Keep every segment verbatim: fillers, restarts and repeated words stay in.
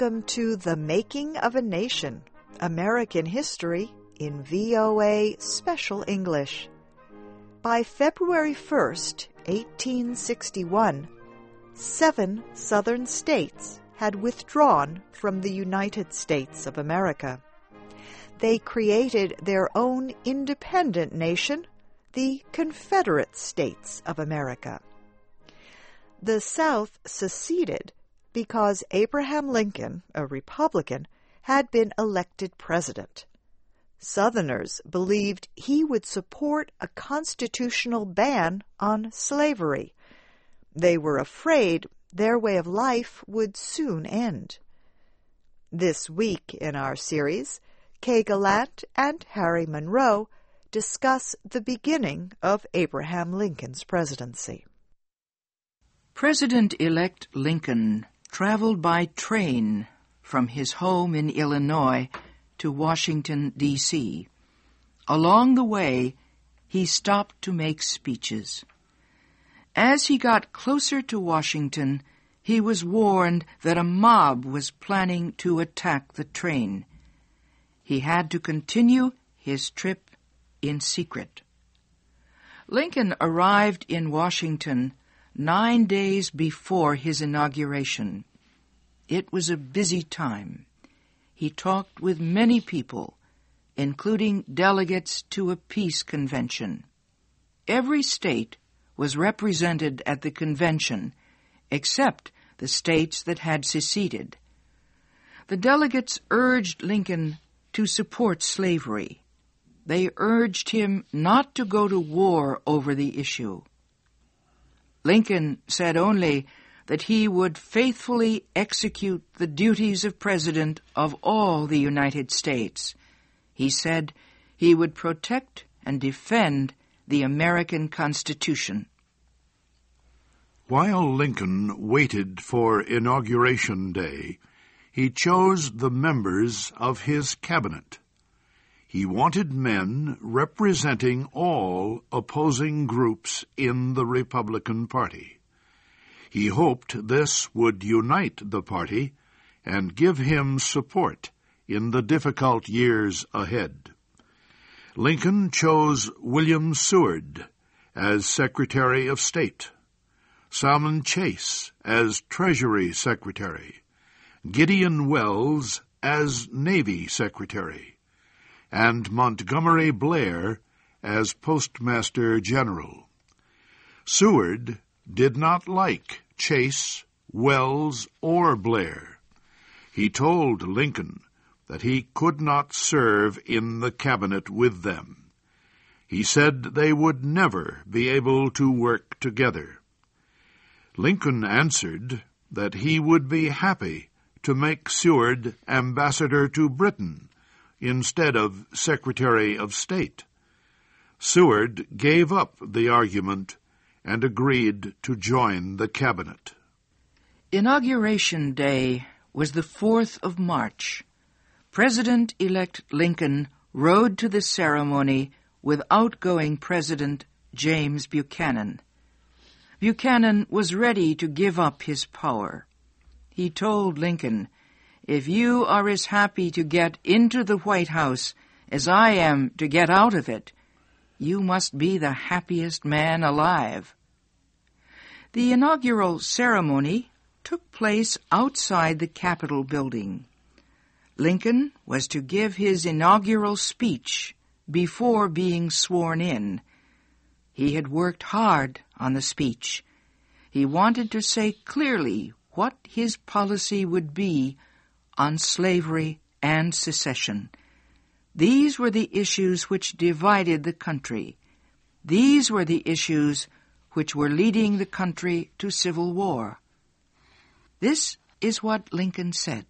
welcome to The Making of a Nation, American History in V O A Special English. By February first, eighteen sixty-one, seven southern states had withdrawn from the United States of America. They created their own independent nation, the Confederate States of America. The South seceded because Abraham Lincoln, a Republican, had been elected president. Southerners believed he would support a constitutional ban on slavery. They were afraid their way of life would soon end. This week in our series, Kay Gallant and Harry Monroe discuss the beginning of Abraham Lincoln's presidency. President-elect Lincoln traveled by train from his home in Illinois to Washington, D C Along the way, he stopped to make speeches. As he got closer to Washington, he was warned that a mob was planning to attack the train. He had to continue his trip in secret. Lincoln arrived in Washington nine days before his inauguration. It was a busy time. He talked with many people, including delegates to a peace convention. Every state was represented at the convention, except the states that had seceded. The delegates urged Lincoln to support slavery. They urged him not to go to war over the issue. Lincoln said only that he would faithfully execute the duties of President of all the United States. He said he would protect and defend the American Constitution. While Lincoln waited for Inauguration Day, he chose the members of his cabinet. He wanted men representing all opposing groups in the Republican Party. He hoped this would unite the party and give him support in the difficult years ahead. Lincoln chose William Seward as Secretary of State, Salmon Chase as Treasury Secretary, Gideon Welles as Navy Secretary, and Montgomery Blair as Postmaster General. Seward did not like Chase, Welles, or Blair. He told Lincoln that he could not serve in the cabinet with them. He said they would never be able to work together. Lincoln answered that he would be happy to make Seward ambassador to Britain instead of Secretary of State. Seward gave up the argument and agreed to join the cabinet. Inauguration Day was the fourth of March. President-elect Lincoln rode to the ceremony with outgoing President James Buchanan. Buchanan was ready to give up his power. He told Lincoln, "If you are as happy to get into the White House as I am to get out of it, you must be the happiest man alive." The inaugural ceremony took place outside the Capitol building. Lincoln was to give his inaugural speech before being sworn in. He had worked hard on the speech. He wanted to say clearly what his policy would be on slavery and secession. These were the issues which divided the country. These were the issues which were leading the country to civil war. This is what Lincoln said.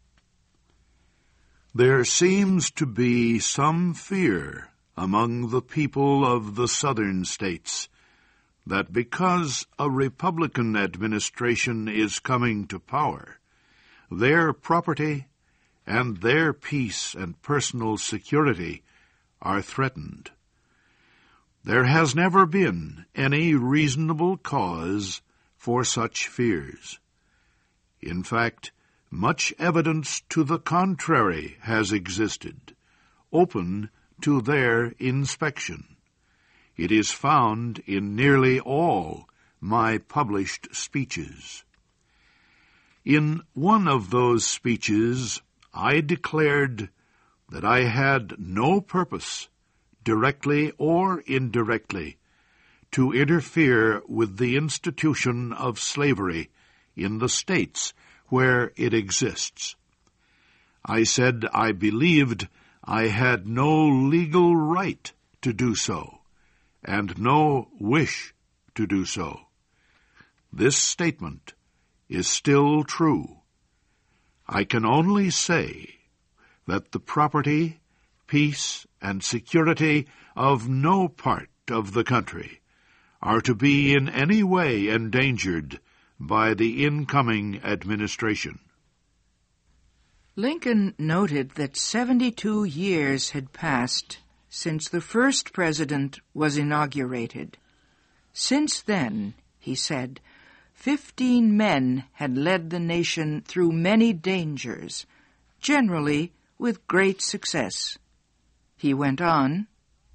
There seems to be some fear among the people of the southern states that because a Republican administration is coming to power, their property and their peace and personal security are threatened. There has never been any reasonable cause for such fears. In fact, much evidence to the contrary has existed, open to their inspection. It is found in nearly all my published speeches. In one of those speeches, I declared that I had no purpose, directly or indirectly, to interfere with the institution of slavery in the states where it exists. I said I believed I had no legal right to do so, and no wish to do so. This statement is still true. I can only say that the property, peace, and security of no part of the country are to be in any way endangered by the incoming administration. Lincoln noted that seventy-two years had passed since the first president was inaugurated. Since then, he said, fifteen men had led the nation through many dangers, generally with great success. He went on,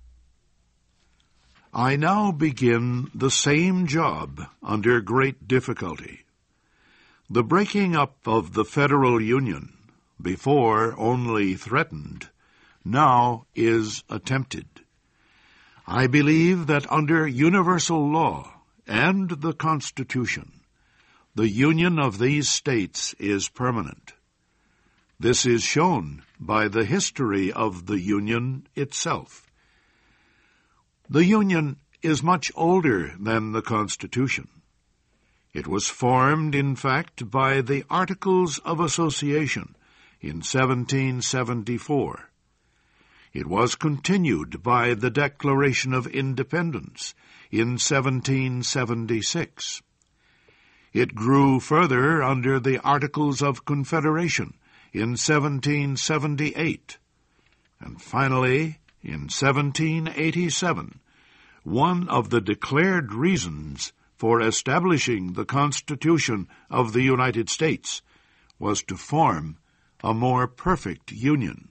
I now begin the same job under great difficulty. The breaking up of the Federal Union, before only threatened, now is attempted. I believe that under universal law and the Constitution, the union of these states is permanent. This is shown by the history of the Union itself. The Union is much older than the Constitution. It was formed, in fact, by the Articles of Association in seventeen seventy-four. It was continued by the Declaration of Independence in seventeen seventy-six. It grew further under the Articles of Confederation in seventeen seventy-eight. And finally, in seventeen eighty-seven, one of the declared reasons for establishing the Constitution of the United States was to form a more perfect union.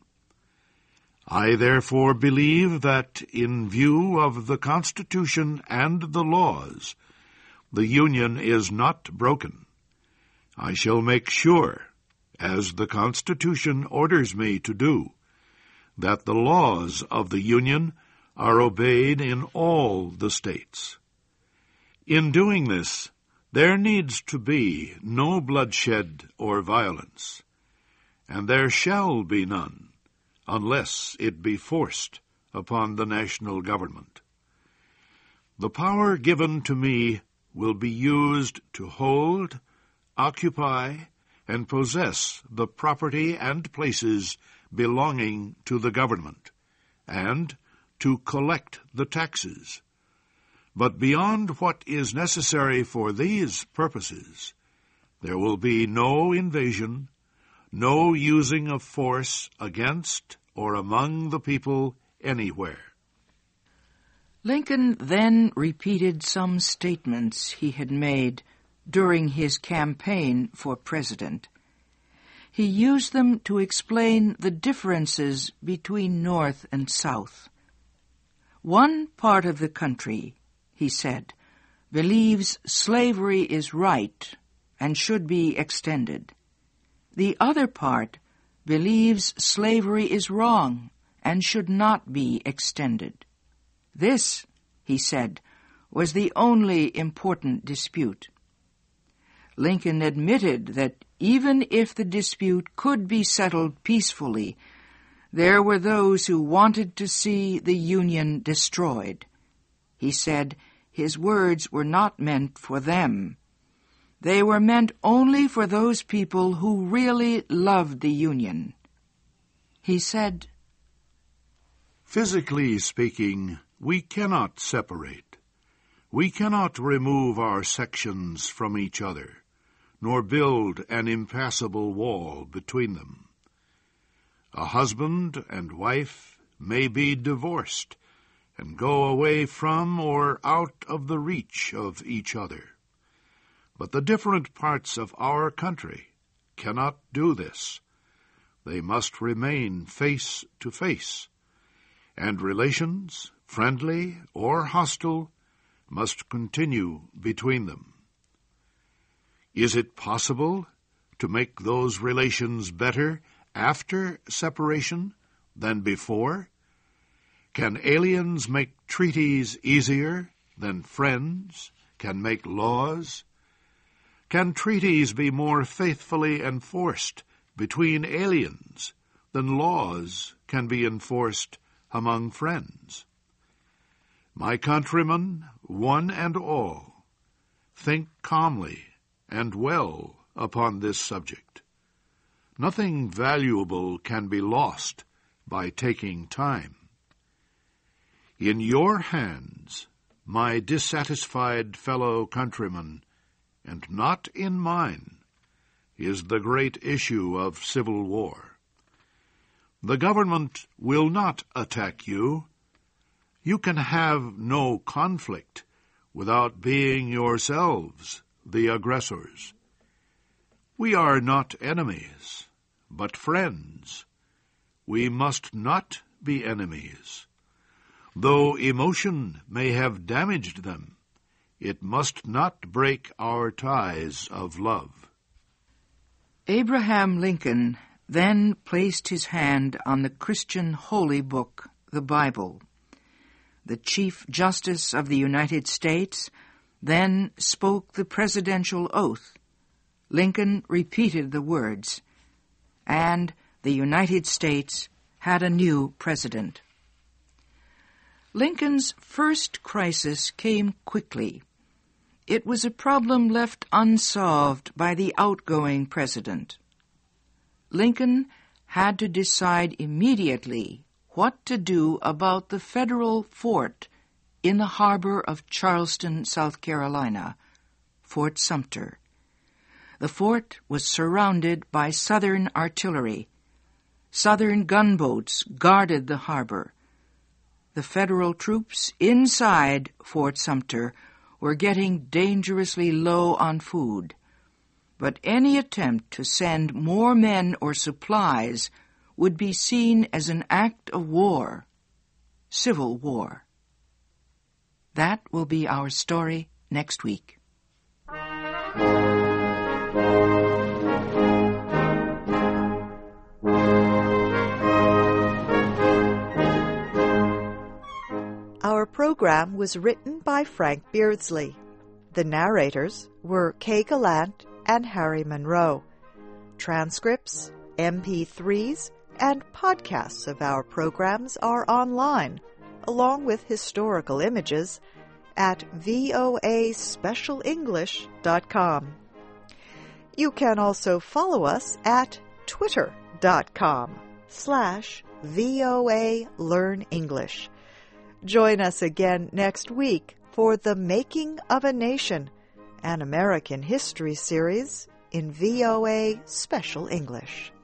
I therefore believe that, in view of the Constitution and the laws, the Union is not broken. I shall make sure, as the Constitution orders me to do, that the laws of the Union are obeyed in all the states. In doing this, there needs to be no bloodshed or violence, and there shall be none, unless it be forced upon the national government. The power given to me will be used to hold, occupy, and possess the property and places belonging to the government, and to collect the taxes. But beyond what is necessary for these purposes, there will be no invasion, no using of force against or among the people anywhere. Lincoln then repeated some statements he had made during his campaign for president. He used them to explain the differences between North and South. One part of the country, he said, believes slavery is right and should be extended. The other part believes slavery is wrong and should not be extended. This, he said, was the only important dispute. Lincoln admitted that even if the dispute could be settled peacefully, there were those who wanted to see the Union destroyed. He said his words were not meant for them. They were meant only for those people who really loved the Union. He said, Physically speaking, we cannot separate. We cannot remove our sections from each other, nor build an impassable wall between them. A husband and wife may be divorced and go away from or out of the reach of each other. But the different parts of our country cannot do this. They must remain face to face, and relations, friendly or hostile, must continue between them. Is it possible to make those relations better after separation than before? Can aliens make treaties easier than friends can make laws? Can treaties be more faithfully enforced between aliens than laws can be enforced among friends? My countrymen, one and all, think calmly and well upon this subject. Nothing valuable can be lost by taking time. In your hands, my dissatisfied fellow countrymen, and not in mine, is the great issue of civil war. The government will not attack you. You can have no conflict without being yourselves the aggressors. We are not enemies, but friends. We must not be enemies. Though emotion may have damaged them, it must not break our ties of love. Abraham Lincoln then placed his hand on the Christian holy book, the Bible. The Chief Justice of the United States then spoke the presidential oath. Lincoln repeated the words, and the United States had a new president. Lincoln's first crisis came quickly. It was a problem left unsolved by the outgoing president. Lincoln had to decide immediately what to do about the federal fort in the harbor of Charleston, South Carolina, Fort Sumter. The fort was surrounded by Southern artillery. Southern gunboats guarded the harbor. The federal troops inside Fort Sumter were getting dangerously low on food. But any attempt to send more men or supplies would be seen as an act of war, civil war. That will be our story next week. Our program was written by Frank Beardsley. The narrators were Kay Gallant and Harry Monroe. Transcripts, M P threes, and podcasts of our programs are online, along with historical images, at voa special english dot com. You can also follow us at twitter.com slash VOA Learn English. Join us again next week for The Making of a Nation, an American history series in V O A Special English.